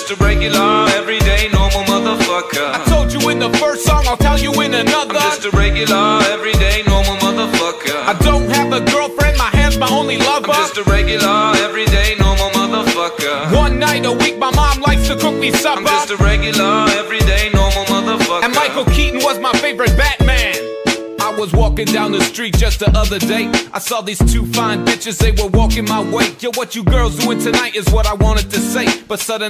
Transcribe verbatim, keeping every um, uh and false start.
just a regular, everyday, normal motherfucker. I told you in the first song, I'll tell you in another. I'm just a regular, everyday, normal motherfucker. I don't have a girlfriend, my hand's my only lover. I'm just a regular, everyday, normal motherfucker. One night a week, my mom likes to cook me supper. I'm just a regular, everyday, normal motherfucker. And Michael Keaton was my favorite Batman. I was walking down the street just the other day. I saw these two fine bitches, they were walking my way. Yo, what you girls doing tonight is what I wanted to say. But suddenly